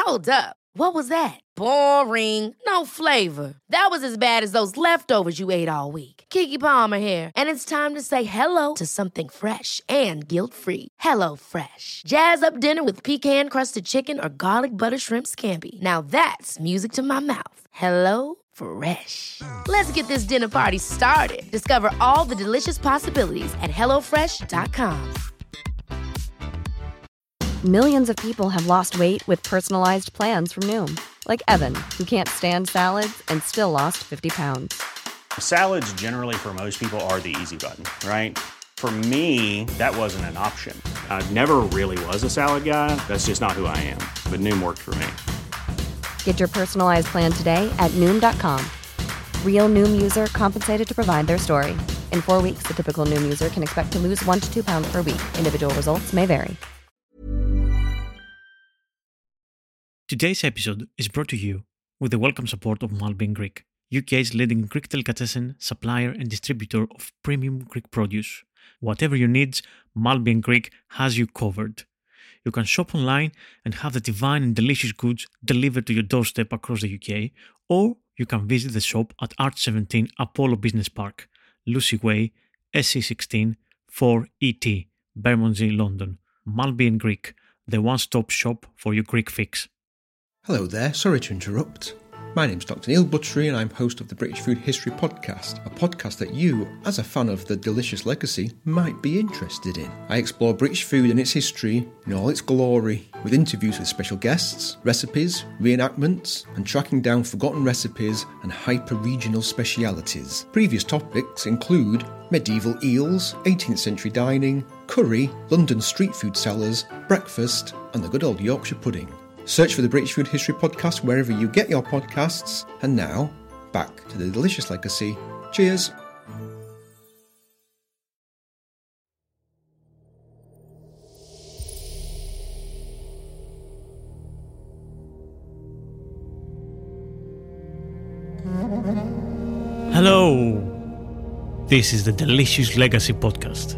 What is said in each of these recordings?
Hold up. What was that? Boring. No flavor. That was as bad as those leftovers you ate all week. Keke Palmer here, and it's time to say hello to something fresh and guilt-free. Hello Fresh. Jazz up dinner with pecan-crusted chicken or garlic butter shrimp scampi. Now that's music to my mouth. Hello Fresh. Let's get this dinner party started. Discover all the delicious possibilities at hellofresh.com. Millions of people have lost weight with personalized plans from Noom. Like Evan, who can't stand salads and still lost 50 pounds. Salads generally for most people are the easy button, right? For me, that wasn't an option. I never really was a salad guy. That's just not who I am. But Noom worked for me. Get your personalized plan today at Noom.com. Real Noom user compensated to provide their story. In 4 weeks, the typical Noom user can expect to lose 1 to 2 pounds per week. Individual results may vary. Today's episode is brought to you with the welcome support of Malbin Greek, UK's leading Greek delicatessen supplier and distributor of premium Greek produce. Whatever your needs, Malbin Greek has you covered. You can shop online and have the divine and delicious goods delivered to your doorstep across the UK, or you can visit the shop at Arch 17 Apollo Business Park, Lucy Way, SC16 4ET, Bermondsey, London. Malbin Greek, the one-stop shop for your Greek fix. Hello there, sorry to interrupt. My name's Dr. Neil Buttery and I'm host of the British Food History Podcast, a podcast that you, as a fan of the delicious legacy, might be interested in. I explore British food and its history in all its glory, with interviews with special guests, recipes, reenactments, and tracking down forgotten recipes and hyper-regional specialities. Previous topics include medieval eels, 18th century dining, curry, London street food sellers, breakfast, and the good old Yorkshire pudding. Search for the British Food History Podcast wherever you get your podcasts. And now, back to the delicious legacy. Cheers. Hello! This is the Delicious Legacy Podcast.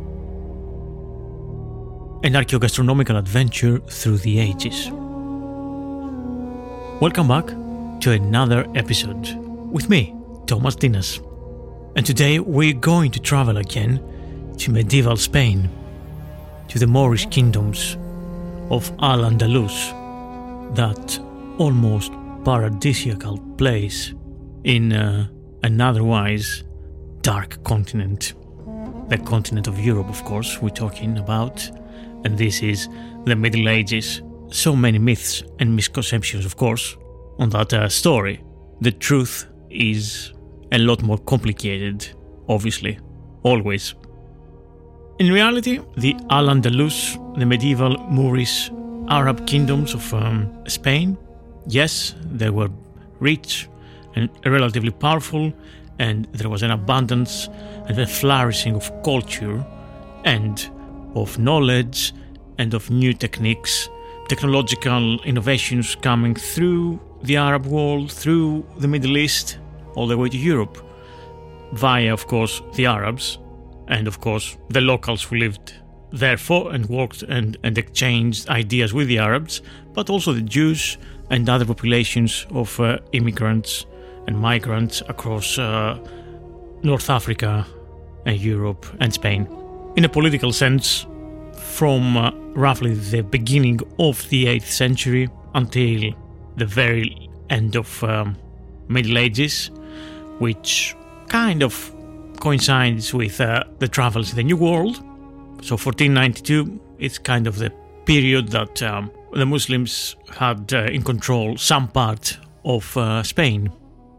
An archaeogastronomical adventure through the ages. Welcome back to another episode with me, Thomas Dinas. And today we're going to travel again to medieval Spain, to the Moorish kingdoms of Al-Andalus, that almost paradisiacal place in an otherwise dark continent. The continent of Europe, of course, we're talking about, and this is the Middle Ages. So many myths and misconceptions, of course, on that story. The truth is a lot more complicated, obviously, always. In reality, the Al-Andalus, the medieval Moorish Arab kingdoms of Spain, yes, they were rich and relatively powerful, and there was an abundance and a flourishing of culture and of knowledge and of new techniques, technological innovations coming through the Arab world, through the Middle East, all the way to Europe, via, of course, the Arabs, and, of course, the locals who lived there for and worked and exchanged ideas with the Arabs, but also the Jews and other populations of immigrants and migrants across North Africa and Europe and Spain. In a political sense, from roughly the beginning of the 8th century until the very end of Middle Ages, which kind of coincides with the travels in the New World. So 1492, it's kind of the period that the Muslims had in control some part of Spain.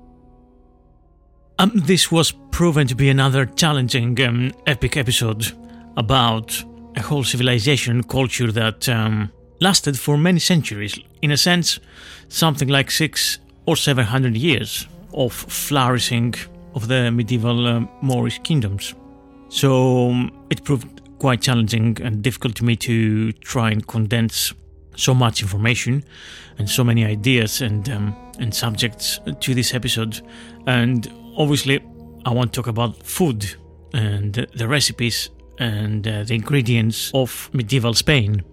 This was proven to be another challenging epic episode about a whole civilization and culture that lasted for many centuries. In a sense, something like 600 or 700 years of flourishing of the medieval Moorish kingdoms. So it proved quite challenging and difficult to me to try and condense so much information and so many ideas and subjects to this episode. And obviously, I want to talk about food and the recipes and the ingredients of medieval Spain.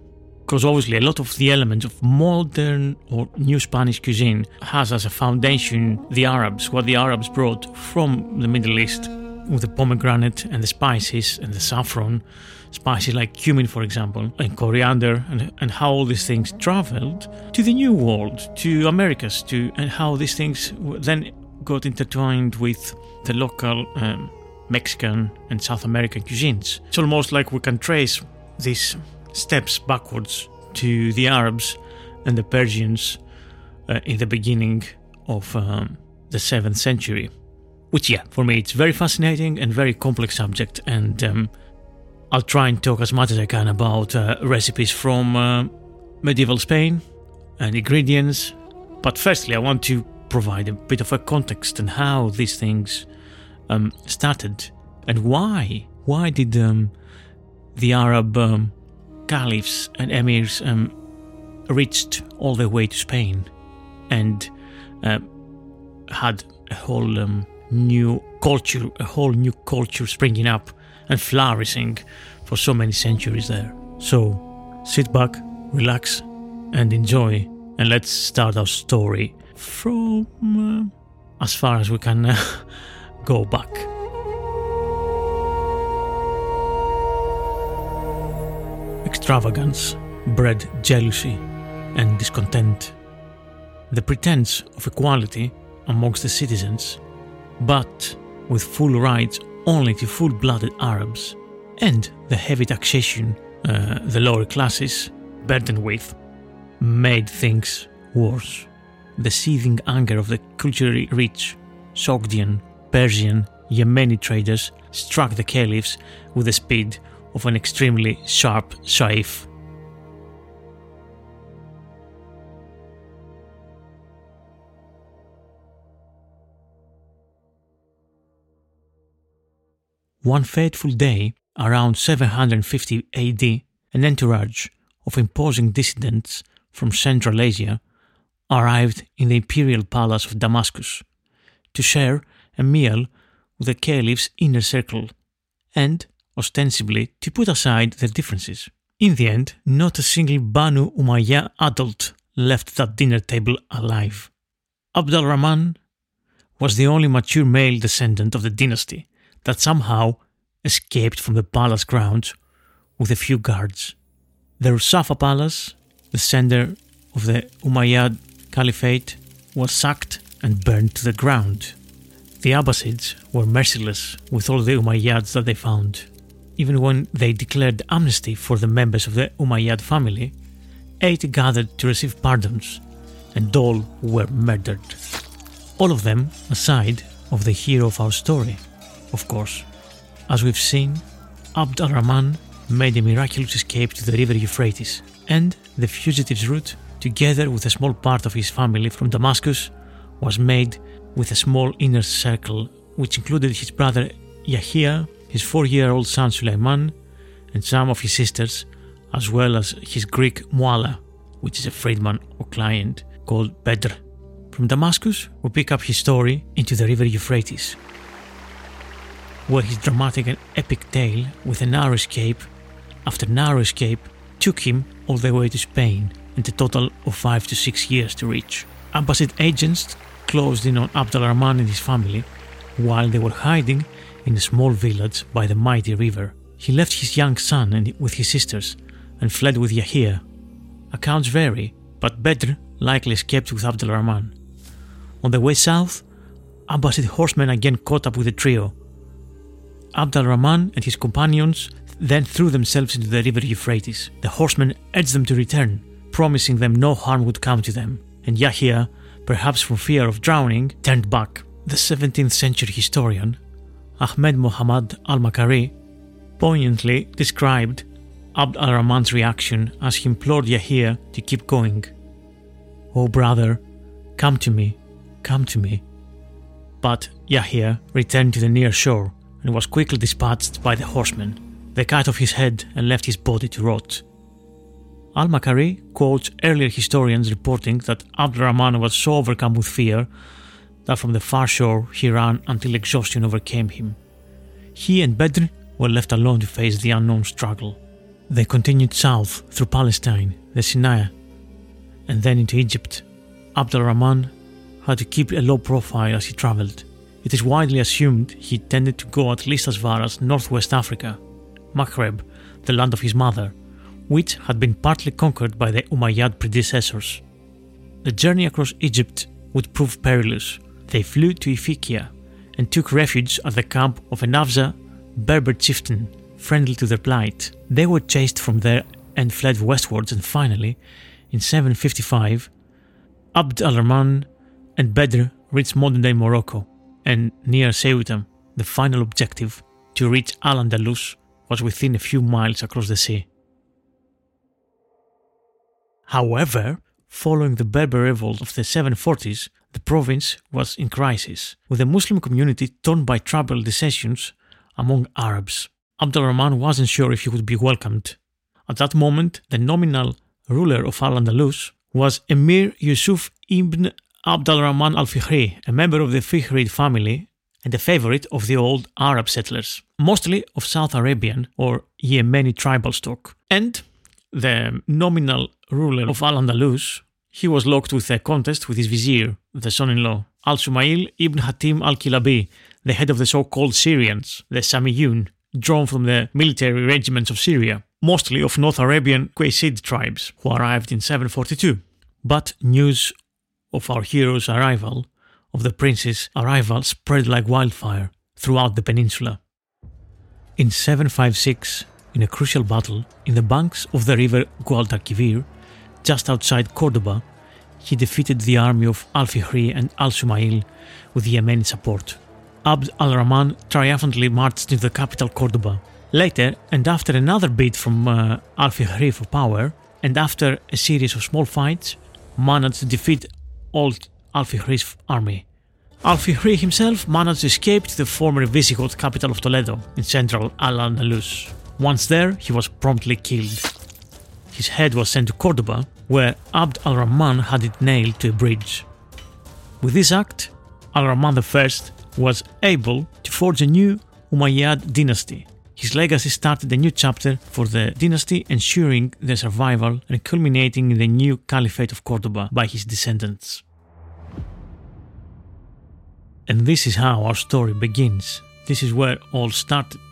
because obviously a lot of the elements of modern or new Spanish cuisine has as a foundation the Arabs, what the Arabs brought from the Middle East with the pomegranate and the spices and the saffron, spices like cumin, for example, and coriander, and how all these things traveled to the New World, to Americas, and how these things then got intertwined with the local Mexican and South American cuisines. It's almost like we can trace these steps backwards to the Arabs and the Persians in the beginning of the 7th century. Which, yeah, for me it's very fascinating and very complex subject, and I'll try and talk as much as I can about recipes from medieval Spain and ingredients. But firstly, I want to provide a bit of a context on how these things started and why. Why did the Arab caliphs and emirs reached all the way to Spain and had a whole new culture springing up and flourishing for so many centuries there. So sit back, relax and enjoy, and let's start our story from as far as we can go back. Extravagance bred jealousy and discontent. The pretense of equality amongst the citizens, but with full rights only to full-blooded Arabs, and the heavy taxation the lower classes burdened with, made things worse. The seething anger of the culturally rich Sogdian, Persian, Yemeni traders struck the caliphs with the speed of an extremely sharp scythe. One fateful day, around 750 AD, an entourage of imposing dissidents from Central Asia arrived in the imperial palace of Damascus to share a meal with the caliph's inner circle and, ostensibly, to put aside their differences. In the end, not a single Banu Umayyah adult left that dinner table alive. Abd al-Rahman was the only mature male descendant of the dynasty that somehow escaped from the palace grounds with a few guards. The Rusafa Palace, the center of the Umayyad Caliphate, was sacked and burned to the ground. The Abbasids were merciless with all the Umayyads that they found. Even when they declared amnesty for the members of the Umayyad family, 8 gathered to receive pardons, and all were murdered. All of them aside of the hero of our story, of course. As we've seen, Abd al-Rahman made a miraculous escape to the river Euphrates, and the fugitive's route, together with a small part of his family from Damascus, was made with a small inner circle which included his brother Yahya, his 4-year-old son Sulaiman, and some of his sisters, as well as his Greek Muala, which is a freedman or client, called Bedr. From Damascus, we pick up his story into the river Euphrates, where his dramatic and epic tale with a narrow escape after narrow escape took him all the way to Spain, and a total of 5 to 6 years to reach. Abbasid agents closed in on Abd al-Rahman and his family while they were hiding in a small village by the mighty river. He left his young son with his sisters and fled with Yahya. Accounts vary, but Bedr likely escaped with Abd al-Rahman. On the way south, Abbasid horsemen again caught up with the trio. Abd al-Rahman and his companions then threw themselves into the river Euphrates. The horsemen urged them to return, promising them no harm would come to them, and Yahya, perhaps from fear of drowning, turned back. The 17th century historian, Ahmed Muhammad al-Makari, poignantly described Abd al-Rahman's reaction as he implored Yahya to keep going. "Oh brother, come to me, come to me." But Yahya returned to the near shore and was quickly dispatched by the horsemen. They cut off his head and left his body to rot. Al-Makari quotes earlier historians reporting that Abd al-Rahman was so overcome with fear that from the far shore he ran until exhaustion overcame him. He and Bedr were left alone to face the unknown struggle. They continued south through Palestine, the Sinai, and then into Egypt. Abd al-Rahman had to keep a low profile as he travelled. It is widely assumed he tended to go at least as far as northwest Africa, Maghreb, the land of his mother, which had been partly conquered by the Umayyad predecessors. The journey across Egypt would prove perilous. They flew to Ifriqiya and took refuge at the camp of an Hafsa Berber chieftain, friendly to their plight. They were chased from there and fled westwards, and finally, in 755, Abd al-Rahman and Bedr reached modern-day Morocco, and near Ceuta, the final objective, to reach Al-Andalus, was within a few miles across the sea. However, following the Berber revolt of the 740s, the province was in crisis, with the Muslim community torn by tribal dissensions among Arabs. Abd al-Rahman wasn't sure if he would be welcomed. At that moment, the nominal ruler of Al-Andalus was Emir Yusuf ibn Abd al-Rahman al-Fihri, a member of the Fihrid family and a favorite of the old Arab settlers, mostly of South Arabian or Yemeni tribal stock. And the nominal ruler of Al-Andalus, he was locked with a contest with his vizier, the son-in-law, Al-Sumail ibn Hatim al-Kilabi, the head of the so-called Syrians, the Samiyun, drawn from the military regiments of Syria, mostly of North Arabian Qaisid tribes, who arrived in 742. But news of our hero's arrival, of the prince's arrival, spread like wildfire throughout the peninsula. In 756, in a crucial battle in the banks of the river Guadalquivir, just outside Cordoba, he defeated the army of Al-Fihri and Al-Sumail with Yemeni support. Abd al-Rahman triumphantly marched into the capital Cordoba. Later, and after another bid from Al-Fihri for power, and after a series of small fights, managed to defeat old Al-Fihri's army. Al-Fihri himself managed to escape to the former Visigoth capital of Toledo in central Al-Andalus. Once there, he was promptly killed. His head was sent to Cordoba, where Abd al-Rahman had it nailed to a bridge. With this act, Al-Rahman I was able to forge a new Umayyad dynasty. His legacy started a new chapter for the dynasty, ensuring their survival and culminating in the new Caliphate of Cordoba by his descendants. And this is how our story begins. This is where all started.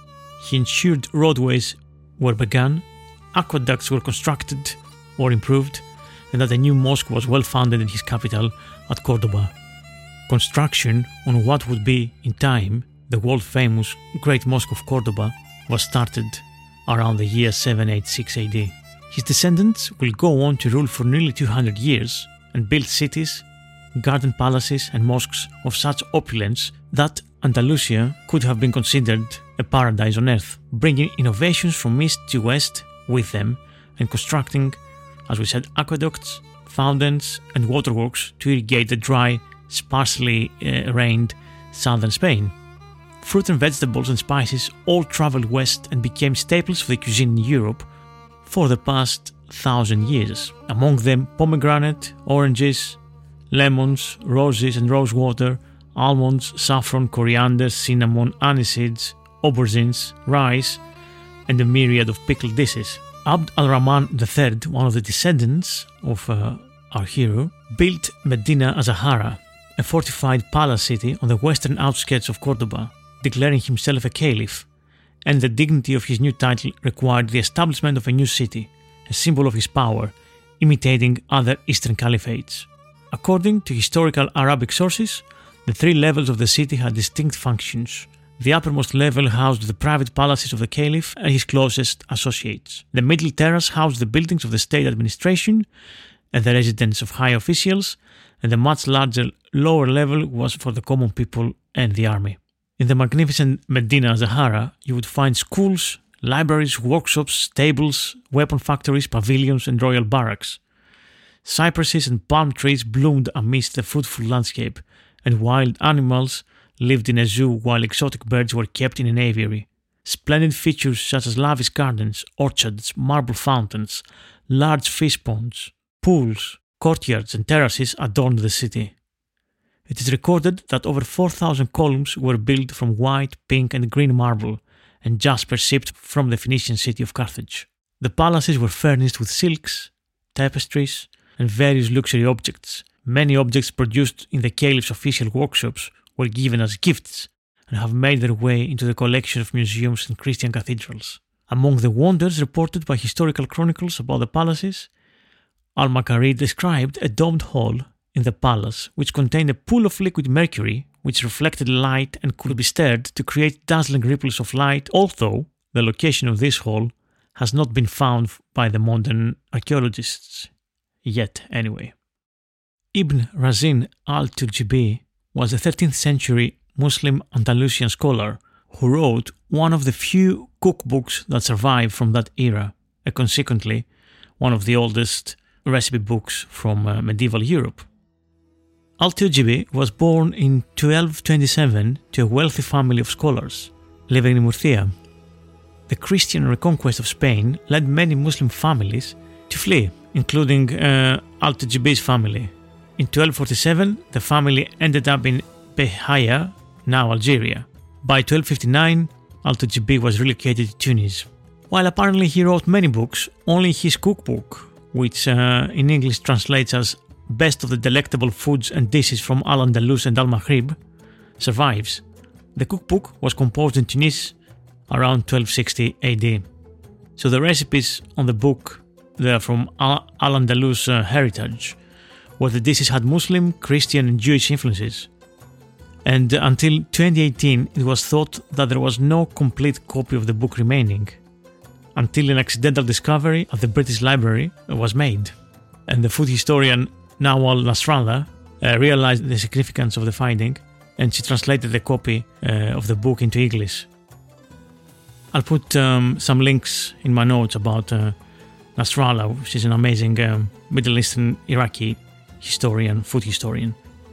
He ensured roadways were begun, aqueducts were constructed or improved, and that a new mosque was well founded in his capital at Cordoba. Construction on what would be, in time, the world-famous Great Mosque of Cordoba was started around the year 786 AD. His descendants will go on to rule for nearly 200 years and build cities, garden palaces and mosques of such opulence that Andalusia could have been considered a paradise on earth, bringing innovations from east to west with them and constructing, as we said, aqueducts, fountains and waterworks to irrigate the dry, sparsely rained southern Spain. Fruit and vegetables and spices all travelled west and became staples for the cuisine in Europe for the past 1,000 years. Among them pomegranate, oranges, lemons, roses and rosewater, almonds, saffron, coriander, cinnamon, aniseeds, aubergines, rice, and a myriad of pickled dishes. Abd al-Rahman III, one of the descendants of our hero, built Medina Azahara, a fortified palace city on the western outskirts of Cordoba, declaring himself a caliph, and the dignity of his new title required the establishment of a new city, a symbol of his power, imitating other eastern caliphates. According to historical Arabic sources, the three levels of the city had distinct functions. The uppermost level housed the private palaces of the caliph and his closest associates. The middle terrace housed the buildings of the state administration and the residence of high officials, and the much larger lower level was for the common people and the army. In the magnificent Medina Azahara, you would find schools, libraries, workshops, stables, weapon factories, pavilions, and royal barracks. Cypresses and palm trees bloomed amidst the fruitful landscape, and wild animals lived in a zoo while exotic birds were kept in an aviary. Splendid features such as lavish gardens, orchards, marble fountains, large fish ponds, pools, courtyards and terraces adorned the city. It is recorded that over 4,000 columns were built from white, pink and green marble and jasper shipped from the Phoenician city of Carthage. The palaces were furnished with silks, tapestries, and various luxury objects. Many objects produced in the caliph's official workshops were given as gifts and have made their way into the collection of museums and Christian cathedrals. Among the wonders reported by historical chronicles about the palaces, Al-Makari described a domed hall in the palace which contained a pool of liquid mercury which reflected light and could be stirred to create dazzling ripples of light, although the location of this hall has not been found by the modern archaeologists. Yet, anyway. Ibn Razin al-Turjibi was a 13th century Muslim Andalusian scholar who wrote one of the few cookbooks that survived from that era, and consequently one of the oldest recipe books from medieval Europe. Al-Turjibi was born in 1227 to a wealthy family of scholars living in Murcia. The Christian reconquest of Spain led many Muslim families to flee, including Al-Turjibi's family. In 1247, the family ended up in Béjaïa, now Algeria. By 1259, Al-Turjibi was relocated to Tunis. While apparently he wrote many books, only his cookbook, which in English translates as Best of the Delectable Foods and Dishes from Al-Andalus and Al-Maghrib, survives. The cookbook was composed in Tunis around 1260 AD. So the recipes on the book, they're from Al-Andalus heritage, where the dishes had Muslim, Christian and Jewish influences. And until 2018, it was thought that there was no complete copy of the book remaining, until an accidental discovery at the British Library was made. And the food historian Nawal Nasrallah realized the significance of the finding, and she translated the copy of the book into English. I'll put some links in my notes about Nasrallah. She's an amazing Middle Eastern Iraqi historian, food historian.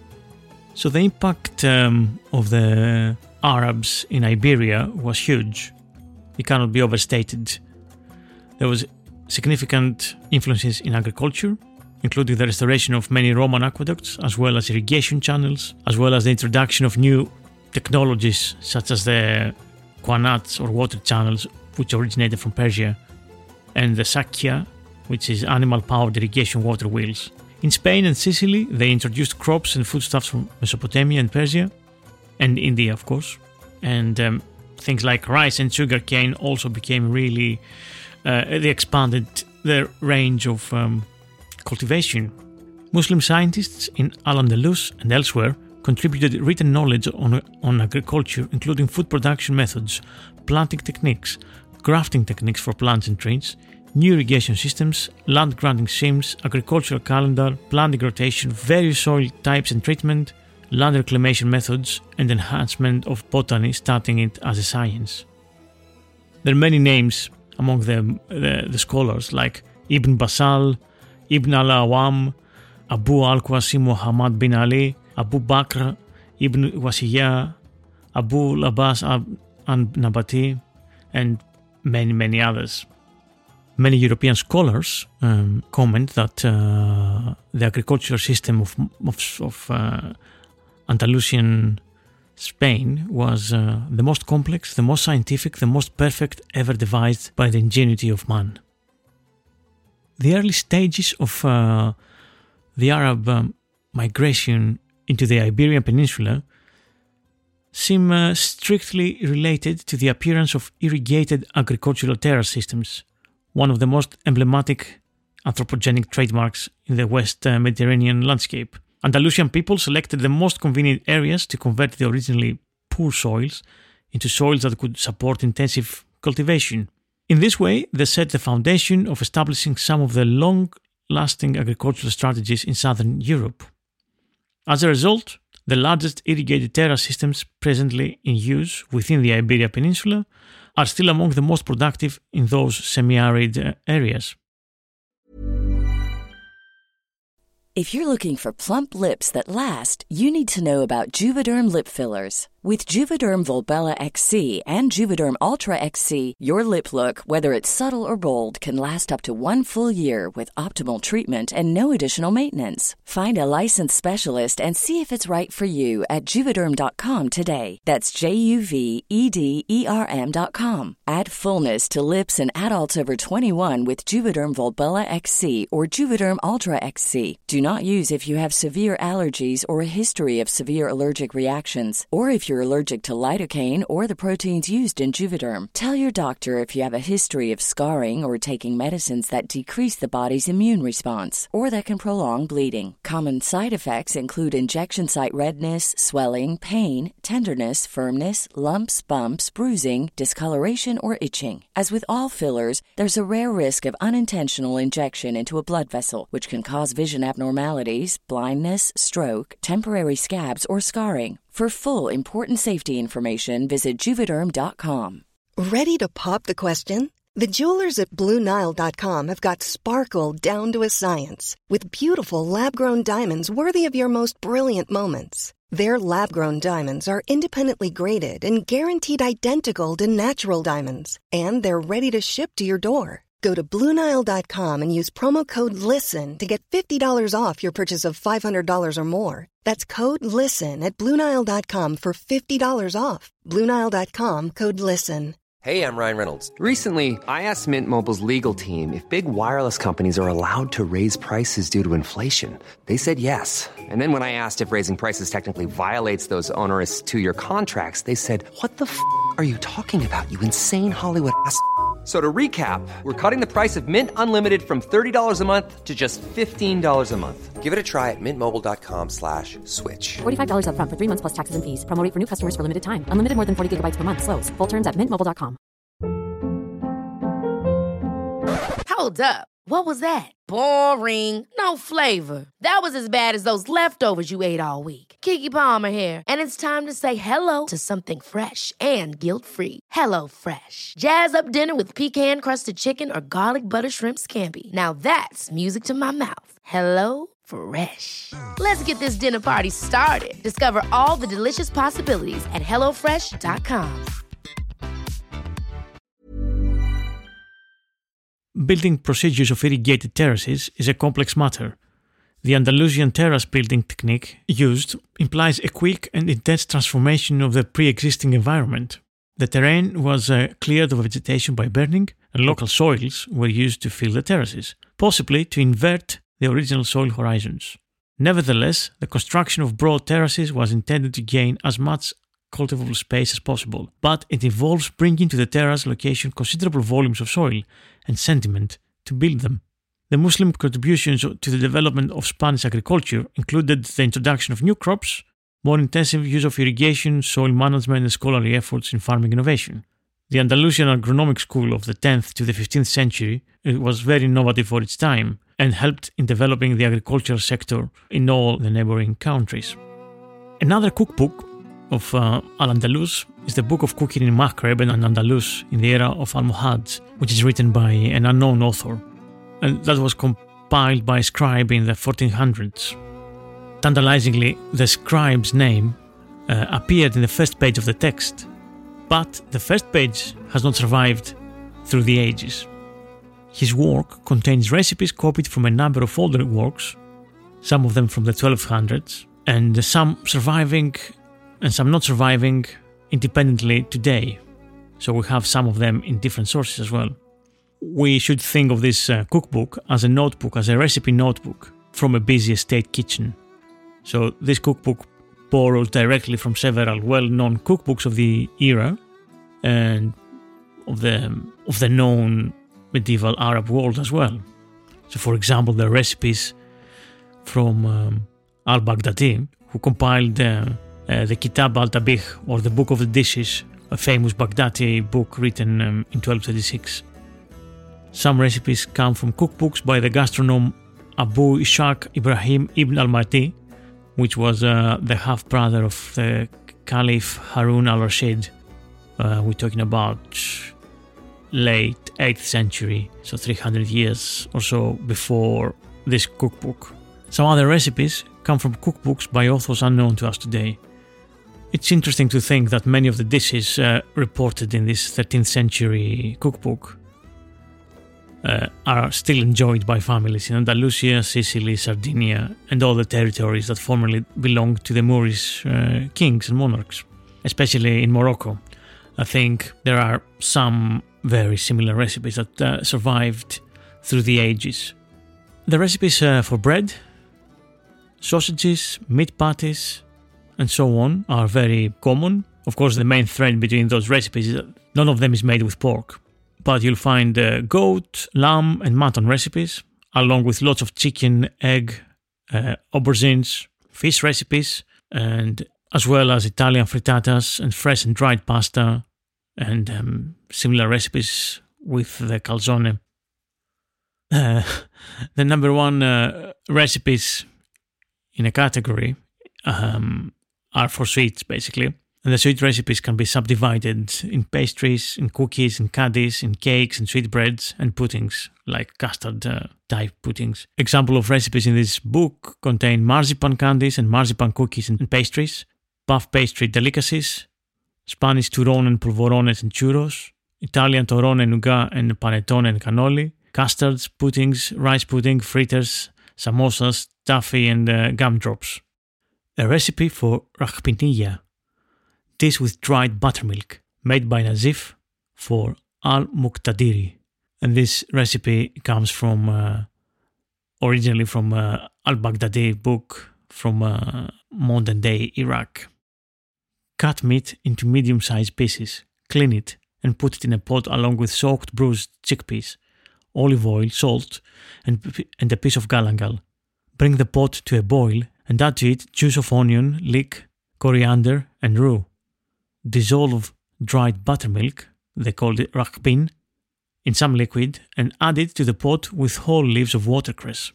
So the impact of the Arabs in Iberia was huge. It cannot be overstated. There was significant influences in agriculture, including the restoration of many Roman aqueducts, as well as irrigation channels, as well as the introduction of new technologies such as the qanats or water channels, which originated from Persia, and the sakya, which is animal-powered irrigation water wheels. In Spain and Sicily, they introduced crops and foodstuffs from Mesopotamia and Persia, and India, of course. And things like rice and sugarcane also became really... they expanded their range of cultivation. Muslim scientists in Al-Andalus and elsewhere contributed written knowledge on agriculture, including food production methods, planting techniques, grafting techniques for plants and trees, new irrigation systems, land granting schemes, agricultural calendar, planting rotation, various soil types and treatment, land reclamation methods, and enhancement of botany, starting it as a science. There are many names among the scholars like Ibn Basal, Ibn al-Awam, Abu al-Qasim Muhammad bin Ali, Abu Bakr, Ibn Wasiyah, Abu Abbas an-Nabati, and many others. Many European scholars comment that the agricultural system of Andalusian Spain was the most complex, the most scientific, the most perfect ever devised by the ingenuity of man. The early stages of the Arab migration into the Iberian Peninsula seem strictly related to the appearance of irrigated agricultural terrace systems, one of the most emblematic anthropogenic trademarks in the West Mediterranean landscape. Andalusian people selected the most convenient areas to convert the originally poor soils into soils that could support intensive cultivation. In this way, they set the foundation of establishing some of the long-lasting agricultural strategies in southern Europe. As a result, the largest irrigated terrace systems presently in use within the Iberian Peninsula are still among the most productive in those semi-arid areas. If you're looking for plump lips that last, you need to know about Juvederm lip fillers. With Juvederm Volbella XC and Juvederm Ultra XC, your lip look, whether it's subtle or bold, can last up to 1 full year with optimal treatment and no additional maintenance. Find a licensed specialist and see if it's right for you at Juvederm.com today. That's JUVEDERM.com. Add fullness to lips in adults over 21 with Juvederm Volbella XC or Juvederm Ultra XC. Do not use if you have severe allergies or a history of severe allergic reactions, or if you're allergic to lidocaine or the proteins used in Juvederm. Tell your doctor if you have a history of scarring or taking medicines that decrease the body's immune response or that can prolong bleeding. Common side effects include injection site redness, swelling, pain, tenderness, firmness, lumps, bumps, bruising, discoloration, or itching. As with all fillers, there's a rare risk of unintentional injection into a blood vessel, which can cause vision abnormalities, blindness, stroke, temporary scabs, or scarring. For full, important safety information, visit Juvederm.com. Ready to pop the question? The jewelers at BlueNile.com have got sparkle down to a science with beautiful lab-grown diamonds worthy of your most brilliant moments. Their lab-grown diamonds are independently graded and guaranteed identical to natural diamonds, and they're ready to ship to your door. Go to BlueNile.com and use promo code LISTEN to get $50 off your purchase of $500 or more. That's code LISTEN at BlueNile.com for $50 off. BlueNile.com, code LISTEN. Hey, I'm Ryan Reynolds. Recently, I asked Mint Mobile's legal team if big wireless companies are allowed to raise prices due to inflation. They said yes. And then when I asked if raising prices technically violates those onerous 2-year contracts, they said, "What the f*** are you talking about, you insane Hollywood ass?" So to recap, we're cutting the price of Mint Unlimited from $30 a month to just $15 a month. Give it a try at mintmobile.com/switch. $45 up front for 3 months plus taxes and fees. Promo rate for new customers for limited time. Unlimited more than 40 gigabytes per month. Slows full terms at mintmobile.com. Hold up. What was that? Boring. No flavor. That was as bad as those leftovers you ate all week. Keke Palmer here, and it's time to say hello to something fresh and guilt-free. Hello Fresh. Jazz up dinner with pecan-crusted chicken or garlic butter shrimp scampi. Now that's music to my mouth. Hello Fresh. Let's get this dinner party started. Discover all the delicious possibilities at HelloFresh.com. Building procedures of irrigated terraces is a complex matter. The Andalusian terrace building technique used implies a quick and intense transformation of the pre-existing environment. The terrain was cleared of vegetation by burning, and local soils were used to fill the terraces, possibly to invert the original soil horizons. Nevertheless, the construction of broad terraces was intended to gain as much cultivable space as possible, but it involves bringing to the terrace location considerable volumes of soil and sediment to build them. The Muslim contributions to the development of Spanish agriculture included the introduction of new crops, more intensive use of irrigation, soil management, and scholarly efforts in farming innovation. The Andalusian agronomic school of the 10th to the 15th century was very innovative for its time and helped in developing the agricultural sector in all the neighboring countries. Another cookbook of Al-Andalus is the Book of Cooking in Maghreb and Andalus in the era of Almohads, which is written by an unknown author, and that was compiled by a scribe in the 1400s. Tantalizingly, the scribe's name appeared in the first page of the text, but the first page has not survived through the ages. His work contains recipes copied from a number of older works, some of them from the 1200s, and some surviving and some not surviving independently today. So we have some of them in different sources as well. We should think of this cookbook as a notebook, as a recipe notebook from a busy estate kitchen. So this cookbook borrows directly from several well-known cookbooks of the era and of the known medieval Arab world as well. So for example, the recipes from al-Baghdadi, who compiled the Kitab al-Tabikh, or the Book of the Dishes, a famous Baghdadi book written in 1236. Some recipes come from cookbooks by the gastronome Abu Ishaq Ibrahim ibn al-Mahdi, which was the half-brother of the Caliph Harun al-Rashid. We're talking about late 8th century, so 300 years or so before this cookbook. Some other recipes come from cookbooks by authors unknown to us today. It's interesting to think that many of the dishes reported in this 13th century cookbook are still enjoyed by families in Andalusia, Sicily, Sardinia, and all the territories that formerly belonged to the Moorish kings and monarchs, especially in Morocco. I think there are some very similar recipes that survived through the ages. The recipes for bread, sausages, meat patties, and so on are very common. Of course, the main thread between those recipes is that none of them is made with pork. But you'll find goat, lamb, and mutton recipes, along with lots of chicken, egg, aubergines, fish recipes, and as well as Italian frittatas and fresh and dried pasta, and similar recipes with the calzone. The number one recipes in a category are for sweets, basically. And the sweet recipes can be subdivided in pastries, in cookies, in candies, in cakes, in sweetbreads, and puddings, like custard-type puddings. Example of recipes in this book contain marzipan candies and marzipan cookies and pastries, puff pastry delicacies, Spanish turrón and polvorones and churros, Italian torrone, nougat, and panettone and cannoli, custards, puddings, rice pudding, fritters, samosas, taffy, and gumdrops. A recipe for rakhpiniyya, dish with dried buttermilk, made by Nazif for Al-Muqtadiri. And this recipe comes from, originally from Al-Baghdadi book from modern-day Iraq. Cut meat into medium-sized pieces, clean it, and put it in a pot along with soaked bruised chickpeas, olive oil, salt, and a piece of galangal. Bring the pot to a boil and add to it juice of onion, leek, coriander, and rue. Dissolve dried buttermilk, they called it rakhpin, in some liquid and add it to the pot with whole leaves of watercress.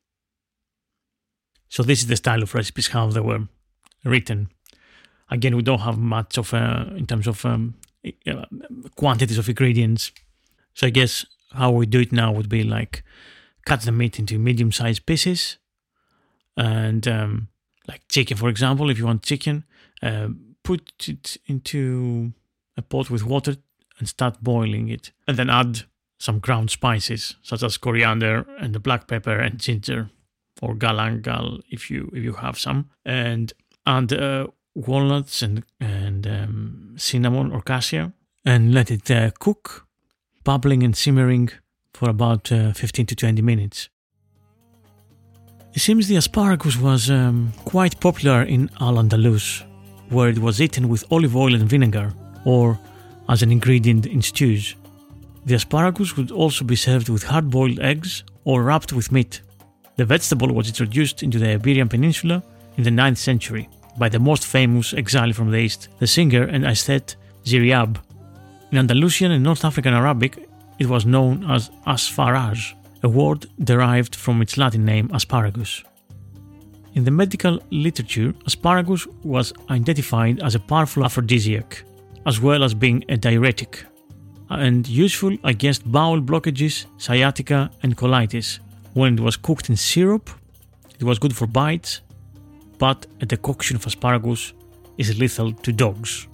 So this is the style of recipes, how they were written. Again, we don't have much of in terms of quantities of ingredients. So I guess how we do it now would be like cut the meat into medium-sized pieces, and like chicken, for example, if you want chicken, put it into a pot with water and start boiling it, and then add some ground spices such as coriander and the black pepper and ginger, or galangal if you have some, and add walnuts and cinnamon or cassia, and let it cook, bubbling and simmering for about 15 to 20 minutes. It seems the asparagus was quite popular in Al-Andalus, where it was eaten with olive oil and vinegar, or as an ingredient in stews. The asparagus would also be served with hard-boiled eggs or wrapped with meat. The vegetable was introduced into the Iberian Peninsula in the 9th century by the most famous exile from the East, the singer and aesthete Ziryab. In Andalusian and North African Arabic, it was known as asfaraj, a word derived from its Latin name asparagus. In the medical literature, asparagus was identified as a powerful aphrodisiac, as well as being a diuretic, and useful against bowel blockages, sciatica, and colitis. When it was cooked in syrup, it was good for bites, but a decoction of asparagus is lethal to dogs.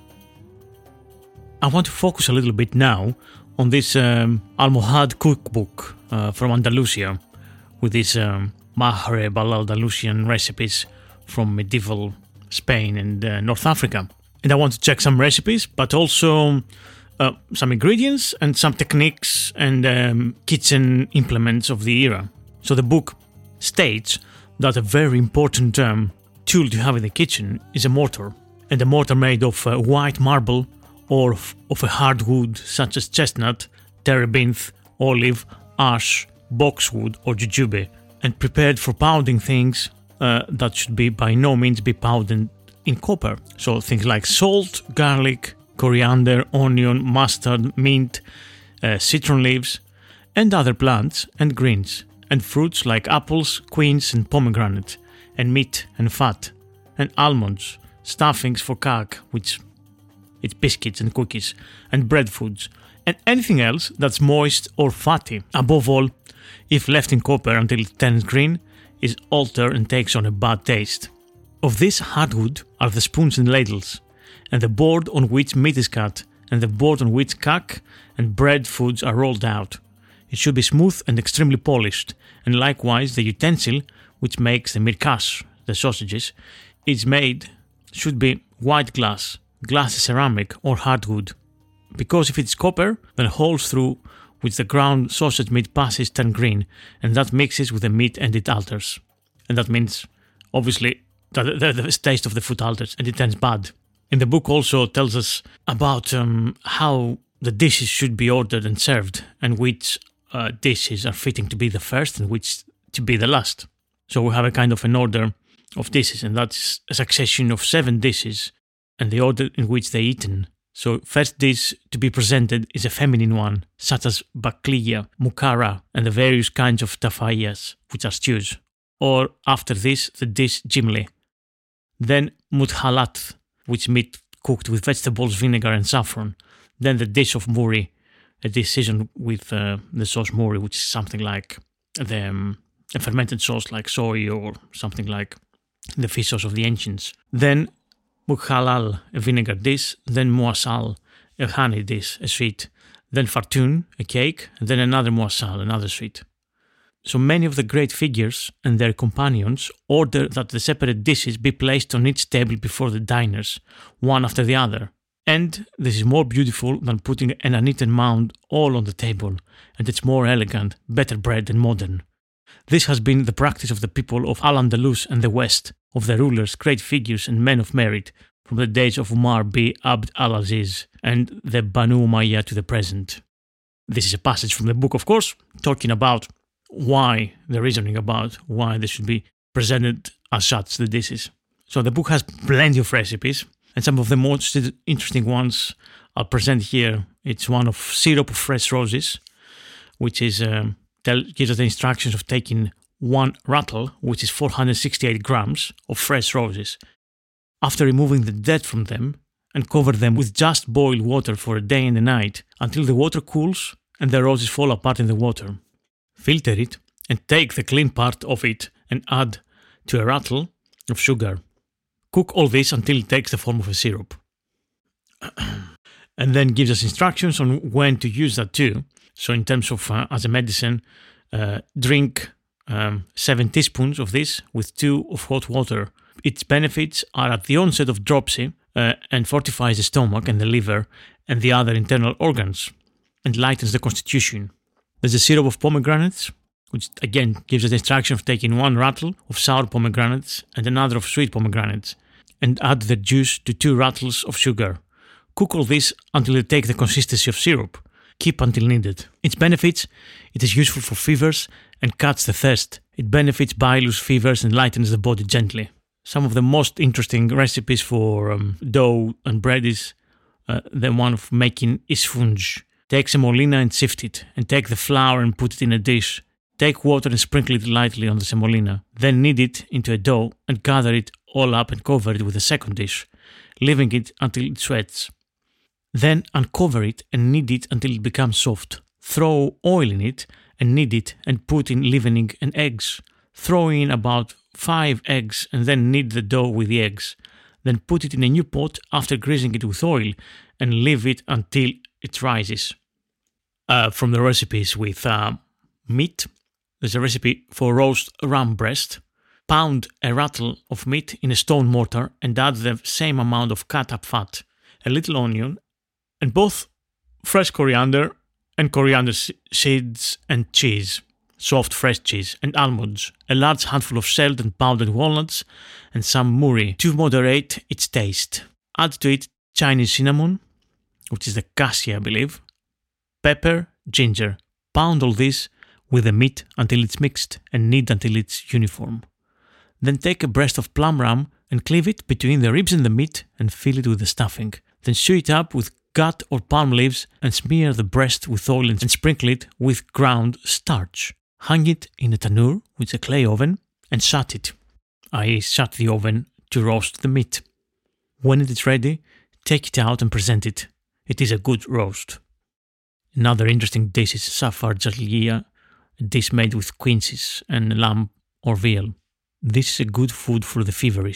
I want to focus a little bit now on this Almohad cookbook from Andalusia, with these Maghreb al-Andalusian recipes from medieval Spain and North Africa. And I want to check some recipes, but also some ingredients and some techniques and kitchen implements of the era. So the book states that a very important tool to have in the kitchen is a mortar, and a mortar made of white marble or of a hard wood such as chestnut, terebinth, olive, ash, boxwood or jujube, and prepared for pounding things that should be by no means be pounded in copper. So things like salt, garlic, coriander, onion, mustard, mint, citron leaves, and other plants and greens, and fruits like apples, quince and pomegranate, and meat and fat, and almonds, stuffings for kak, which it's biscuits and cookies, and bread foods, and anything else that's moist or fatty. Above all, if left in copper until it turns green, is altered and takes on a bad taste. Of this hardwood are the spoons and ladles, and the board on which meat is cut, and the board on which kak and bread foods are rolled out. It should be smooth and extremely polished, and likewise the utensil which makes the mirkash, the sausages, should be white glass ceramic or hardwood. Because if it's copper, then holes through which the ground sausage meat passes turn green, and that mixes with the meat and it alters. And that means, obviously, that the taste of the food alters and it turns bad. In the book also tells us about how the dishes should be ordered and served, and which dishes are fitting to be the first and which to be the last. So we have a kind of an order of dishes, and that's a succession of 7 dishes, and the order in which they're eaten. So first dish to be presented is a feminine one, such as bakliya, mukara, and the various kinds of tafayas, which are stews. Or after this, the dish jimli. Then muthalat, which meat cooked with vegetables, vinegar and saffron. Then the dish of muri, a dish seasoned with the sauce muri, which is something like a fermented sauce like soy or something like the fish sauce of the ancients. Then mukhalal, a vinegar dish. Then muasal, a honey dish, a sweet. Then fartun, a cake. And then another muasal, another sweet. So many of the great figures and their companions order that the separate dishes be placed on each table before the diners, one after the other. And this is more beautiful than putting an uneaten mound all on the table, and it's more elegant, better bred and modern. This has been the practice of the people of Al-Andalus and the West, of the rulers, great figures and men of merit, from the days of Umar b. Abd al-Aziz and the Banu Umayyah to the present. This is a passage from the book, of course, talking about the reasoning about why they should be presented as such, the dishes. So the book has plenty of recipes, and some of the most interesting ones I'll present here. It's one of syrup of fresh roses, which is gives us the instructions of taking 1 rattle, which is 468 grams of fresh roses. After removing the dirt from them, and cover them with just boiled water for a day and a night until the water cools and the roses fall apart in the water. Filter it and take the clean part of it and add to a rattle of sugar. Cook all this until it takes the form of a syrup. And then gives us instructions on when to use that too. So in terms of as a medicine, drink 7 teaspoons of this with 2 of hot water. Its benefits are at the onset of dropsy and fortifies the stomach and the liver and the other internal organs and lightens the constitution. There's a syrup of pomegranates, which again gives us the instruction of taking 1 rattle of sour pomegranates and another of sweet pomegranates, and add the juice to 2 rattles of sugar. Cook all this until they take the consistency of syrup. Keep until needed. Its benefits: it is useful for fevers and cuts the thirst. It benefits bilious fevers and lightens the body gently. Some of the most interesting recipes for dough and bread is the one of making isfunj. Take semolina and sift it, and take the flour and put it in a dish. Take water and sprinkle it lightly on the semolina. Then knead it into a dough and gather it all up and cover it with a second dish, leaving it until it sweats. Then uncover it and knead it until it becomes soft. Throw oil in it and knead it and put in leavening and eggs. Throw in about 5 eggs and then knead the dough with the eggs. Then put it in a new pot after greasing it with oil and leave it until it rises. From the recipes with meat, there's a recipe for roast ram breast. Pound a rattle of meat in a stone mortar and add the same amount of cut up fat, a little onion, and both fresh coriander and coriander seeds and cheese, soft fresh cheese, and almonds, a large handful of shelled and powdered walnuts, and some muri to moderate its taste. Add to it Chinese cinnamon, which is the cassia, I believe, pepper, ginger. Pound all this with the meat until it's mixed and knead until it's uniform. Then take a breast of plum ram and cleave it between the ribs and the meat and fill it with the stuffing. Then sew it up with gut or palm leaves and smear the breast with oil and sprinkle it with ground starch. Hang it in a tanur, which is a clay oven, and shut it, i.e. shut the oven to roast the meat. When it is ready, take it out and present it. It is a good roast. Another interesting dish is safar jalliya, a dish made with quinces and lamb or veal. This is a good food for the feverish.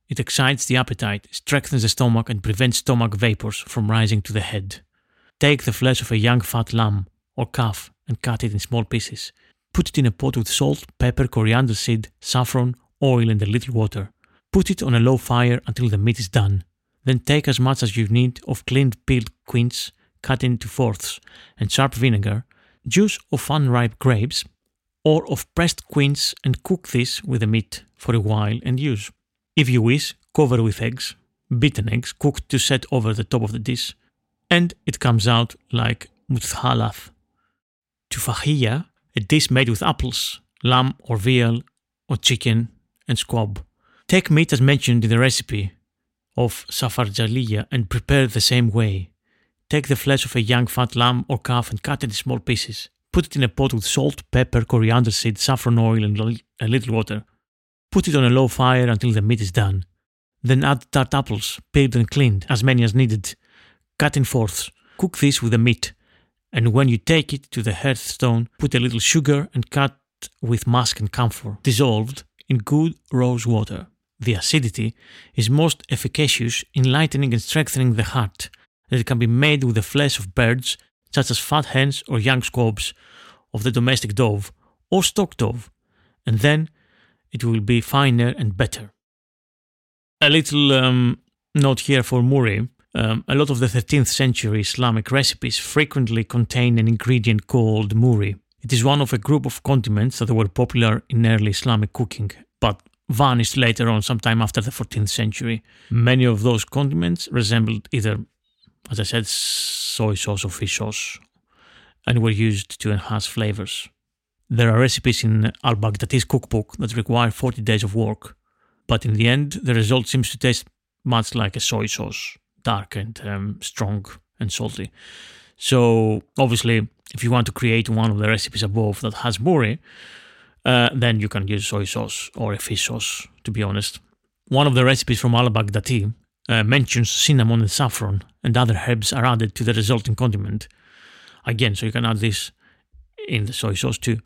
It excites the appetite, strengthens the stomach and prevents stomach vapors from rising to the head. Take the flesh of a young fat lamb or calf and cut it in small pieces. Put it in a pot with salt, pepper, coriander seed, saffron, oil and a little water. Put it on a low fire until the meat is done. Then take as much as you need of cleaned peeled quince, cut into fourths, and sharp vinegar, juice of unripe grapes, or of pressed quince, and cook this with the meat for a while and use. If you wish, cover with eggs, beaten eggs, cooked to set over the top of the dish, and it comes out like muthallath. Tufahiyya, a dish made with apples, lamb or veal or chicken, and squab. Take meat as mentioned in the recipe of safarjaliyya and prepare the same way. Take the flesh of a young fat lamb or calf and cut it in small pieces. Put it in a pot with salt, pepper, coriander seed, saffron oil and a little water. Put it on a low fire until the meat is done. Then add tart apples, peeled and cleaned, as many as needed. Cut in fourths. Cook this with the meat. And when you take it to the hearthstone, put a little sugar and cut with musk and camphor, dissolved in good rose water. The acidity is most efficacious in lightening and strengthening the heart, and it can be made with the flesh of birds, such as fat hens or young squabs of the domestic dove or stock dove, and then it will be finer and better. A little note here for Muri. A lot of the 13th century Islamic recipes frequently contain an ingredient called muri. It is one of a group of condiments that were popular in early Islamic cooking, but vanished later on, sometime after the 14th century. Many of those condiments resembled either, as I said, soy sauce or fish sauce, and were used to enhance flavors. There are recipes in al-Baghdadi's cookbook that require 40 days of work, but in the end, the result seems to taste much like a soy sauce, dark and strong and salty. So, obviously, if you want to create one of the recipes above that has muri, then you can use soy sauce or a fish sauce, to be honest. One of the recipes from al-Baghdadi mentions cinnamon and saffron, and other herbs are added to the resulting condiment. Again, so you can add this in the soy sauce too.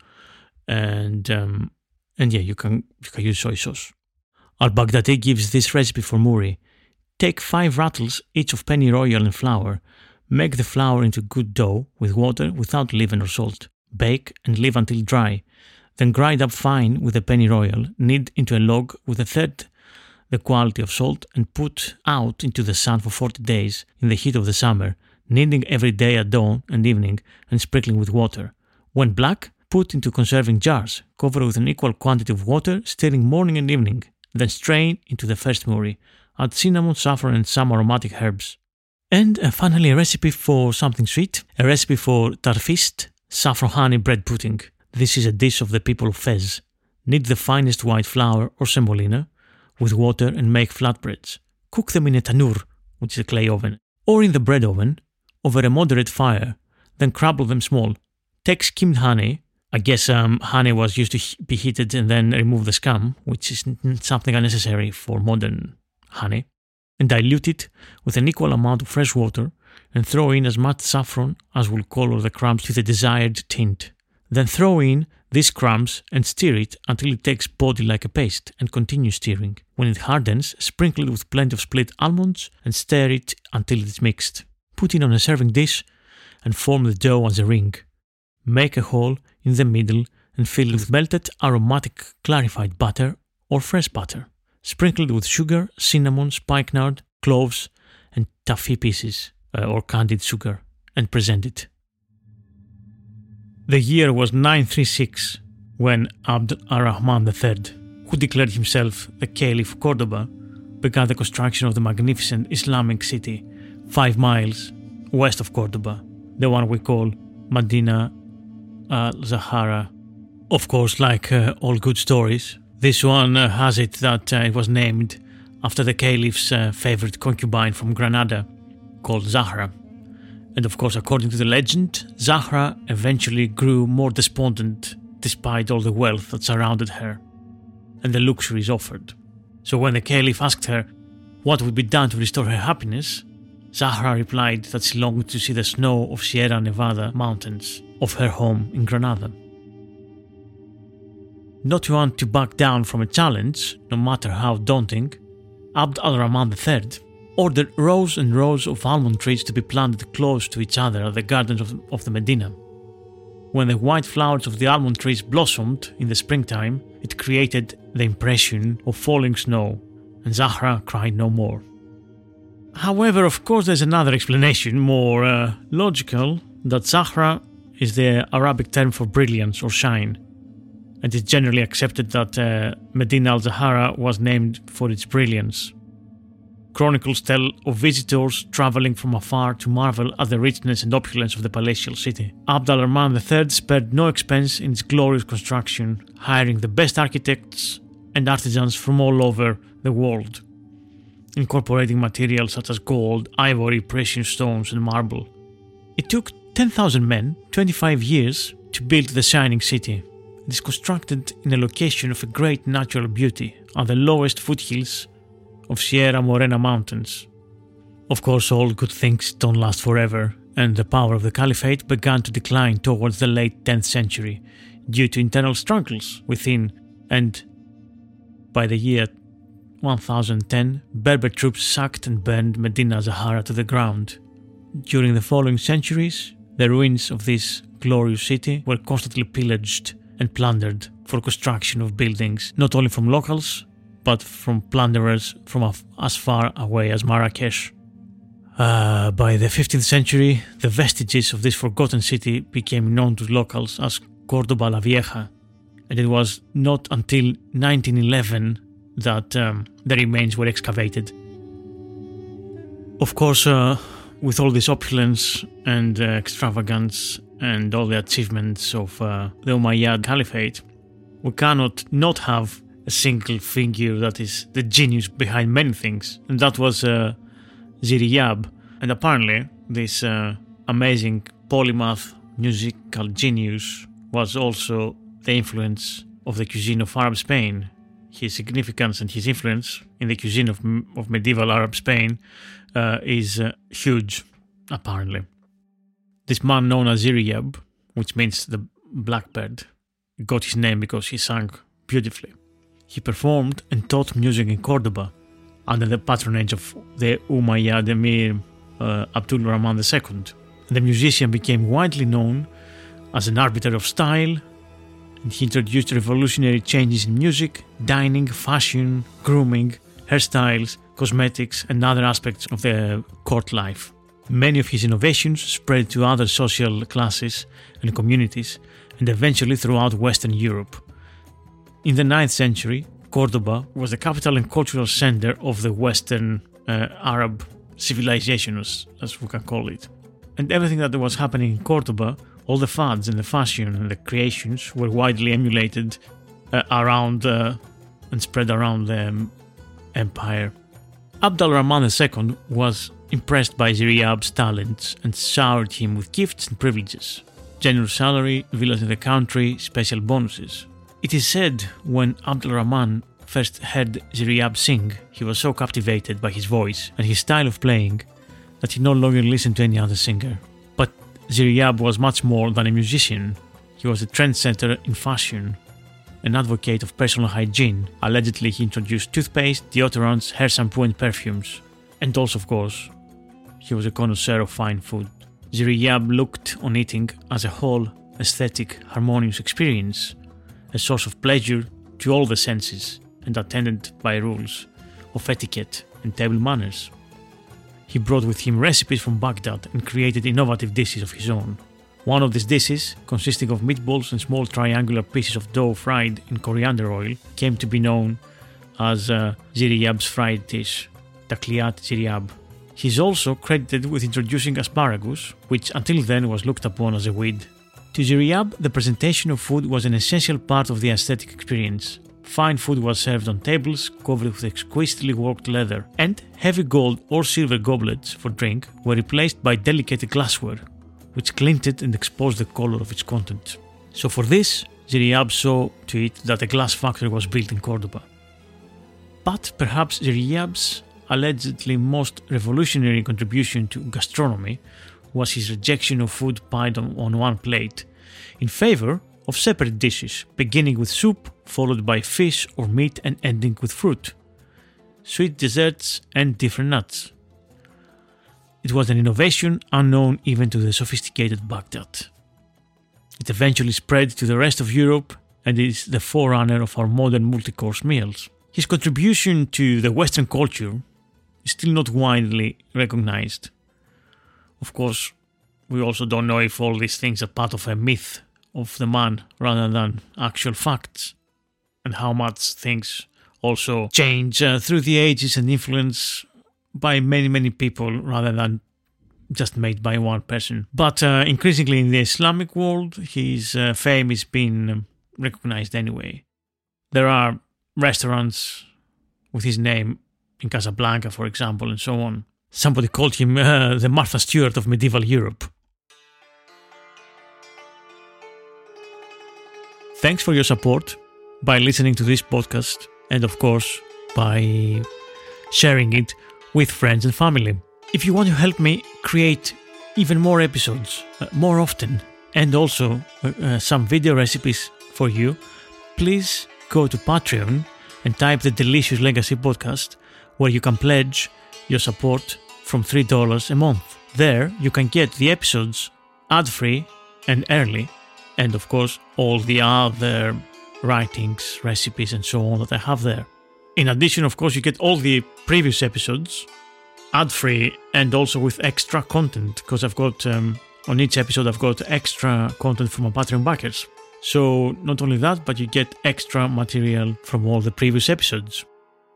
And yeah, you can use soy sauce. Al-Baghdadi gives this recipe for muri. Take 5 rattles, each of penny oil and flour. Make the flour into good dough with water without leaven or salt. Bake and leave until dry. Then grind up fine with the penny oil, knead into a log with a third the quality of salt, and put out into the sun for 40 days in the heat of the summer, kneading every day at dawn and evening and sprinkling with water. When black, put into conserving jars, cover with an equal quantity of water, stirring morning and evening. Then strain into the first muri. Add cinnamon, saffron and some aromatic herbs. And finally a recipe for something sweet, a recipe for tarfist, saffron honey bread pudding. This is a dish of the people of Fez. Knead the finest white flour or semolina with water and make flatbreads. Cook them in a tanur, which is a clay oven, or in the bread oven over a moderate fire. Then crumble them small. Take skimmed honey. I guess honey was used to be heated and then remove the scum, which is something unnecessary for modern honey, and dilute it with an equal amount of fresh water and throw in as much saffron as will color the crumbs to the desired tint. Then throw in these crumbs and stir it until it takes body like a paste, and continue stirring. When it hardens, sprinkle it with plenty of split almonds and stir it until it is mixed. Put it on a serving dish and form the dough as a ring. Make a hole in the middle and fill it with melted aromatic clarified butter or fresh butter. Sprinkle it with sugar, cinnamon, spikenard, cloves and toffee pieces or candied sugar, and present it. The year was 936 when Abd ar-Rahman III, who declared himself the Caliph of Cordoba, began the construction of the magnificent Islamic city 5 miles west of Cordoba, the one we call Medina al-Zahara. Of course, like all good stories, this one has it that it was named after the Caliph's favorite concubine from Granada, called Zahra. And of course, according to the legend, Zahra eventually grew more despondent despite all the wealth that surrounded her and the luxuries offered. So when the Caliph asked her what would be done to restore her happiness, Zahra replied that she longed to see the snow of Sierra Nevada mountains of her home in Granada. Not to want to back down from a challenge, no matter how daunting, Abd al-Rahman III ordered rows and rows of almond trees to be planted close to each other at the gardens of the Medina. When the white flowers of the almond trees blossomed in the springtime, it created the impression of falling snow, and Zahra cried no more. However, of course, there's another explanation, more logical, that Zahra is the Arabic term for brilliance or shine, and it's generally accepted that Medina al-Zahara was named for its brilliance. Chronicles tell of visitors travelling from afar to marvel at the richness and opulence of the palatial city. Abd al-Rahman III spared no expense in its glorious construction, hiring the best architects and artisans from all over the world, incorporating materials such as gold, ivory, precious stones and marble. It took 10,000 men 25 years to build the shining city. It is constructed in a location of a great natural beauty on the lowest foothills of Sierra Morena Mountains. Of course, all good things don't last forever, and the power of the Caliphate began to decline towards the late 10th century due to internal struggles within, and by the year 1010, Berber troops sacked and burned Medina Zahara to the ground. During the following centuries, the ruins of this glorious city were constantly pillaged and plundered for construction of buildings, not only from locals, but from plunderers from as far away as Marrakesh. By the 15th century, the vestiges of this forgotten city became known to locals as Córdoba la Vieja, and it was not until 1911 that the remains were excavated. Of course, with all this opulence and extravagance and all the achievements of the Umayyad Caliphate, we cannot not have a single figure that is the genius behind many things, and that was Ziryab. And apparently, this amazing polymath musical genius was also the influence of the cuisine of Arab Spain. His significance and his influence in the cuisine of medieval Arab Spain is huge, apparently. This man known as Ziryab, which means the blackbird, got his name because he sang beautifully. He performed and taught music in Cordoba under the patronage of the Umayyad Emir Abdul Rahman II. The musician became widely known as an arbiter of style, and he introduced revolutionary changes in music, dining, fashion, grooming, hairstyles, cosmetics, and other aspects of the court life. Many of his innovations spread to other social classes and communities, and eventually throughout Western Europe. In the 9th century, Cordoba was the capital and cultural center of the Western Arab civilization, as we can call it. And everything that was happening in Cordoba, all the fads and the fashion and the creations were widely emulated around and spread around the empire. Abd al-Rahman II was impressed by Ziryab's talents and showered him with gifts and privileges. Generous salary, villas in the country, special bonuses. It is said when Abd al-Rahman first heard Ziryab sing, he was so captivated by his voice and his style of playing that he no longer listened to any other singer. But Ziryab was much more than a musician. He was a trendsetter in fashion, an advocate of personal hygiene. Allegedly, he introduced toothpaste, deodorants, hair shampoo and perfumes. And also, of course, he was a connoisseur of fine food. Ziryab looked on eating as a whole, aesthetic, harmonious experience, a source of pleasure to all the senses and attended by rules of etiquette and table manners. He brought with him recipes from Baghdad and created innovative dishes of his own. One of these dishes, consisting of meatballs and small triangular pieces of dough fried in coriander oil, came to be known as Ziryab's fried dish, Takliyat Ziryab. He is also credited with introducing asparagus, which until then was looked upon as a weed. To Ziryab, the presentation of food was an essential part of the aesthetic experience. Fine food was served on tables covered with exquisitely worked leather, and heavy gold or silver goblets for drink were replaced by delicate glassware, which glinted and exposed the color of its content. So for this, Ziryab saw to it that a glass factory was built in Cordoba. But perhaps Ziryab's allegedly most revolutionary contribution to gastronomy was his rejection of food piled on one plate, in favor of separate dishes, beginning with soup, followed by fish or meat and ending with fruit. sweet desserts, and different nuts. It was an innovation unknown even to the sophisticated Baghdad. It eventually spread to the rest of Europe and is the forerunner of our modern multi-course meals. His contribution to the Western culture is still not widely recognized. Of course, we also don't know if all these things are part of a myth of the man rather than actual facts, and how much things also change through the ages and influence by many people rather than just made by one person. But increasingly in the Islamic world, his fame is being recognized anyway. There are restaurants with his name in Casablanca, for example, and so on. Somebody called him the Martha Stewart of medieval Europe. Thanks for your support by listening to this podcast and, of course, by sharing it with friends and family. If you want to help me create even more episodes more often and also some video recipes for you, please go to Patreon and type the Delicious Legacy Podcast, where you can pledge your support from $3 a month. There you can get the episodes ad-free and early, and of course all the other writings, recipes and so on that I have there. In addition, of course, you get all the previous episodes ad-free and also with extra content, because I've got on each episode I've got extra content from my Patreon backers. So not only that, but you get extra material from all the previous episodes.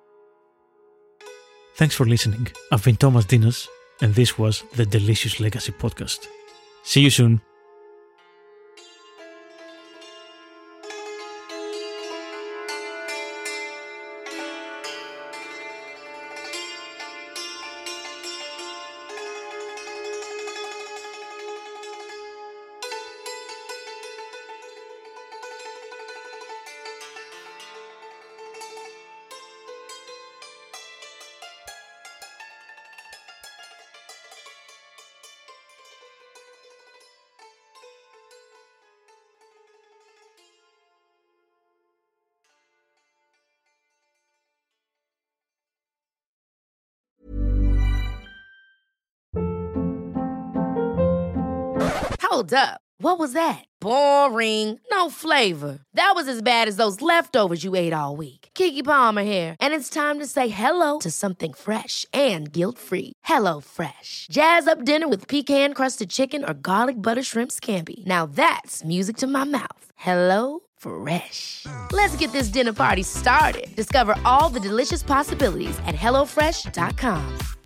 Thanks for listening. I've been Thomas Dinas, and this was the Delicious Legacy Podcast. See you soon. Hold up. What was that? Boring. No flavor. That was as bad as those leftovers you ate all week. Keke Palmer here, and it's time to say hello to something fresh and guilt-free. Hello Fresh. Jazz up dinner with pecan-crusted chicken or garlic butter shrimp scampi. Now that's music to my mouth. Hello Fresh. Let's get this dinner party started. Discover all the delicious possibilities at HelloFresh.com.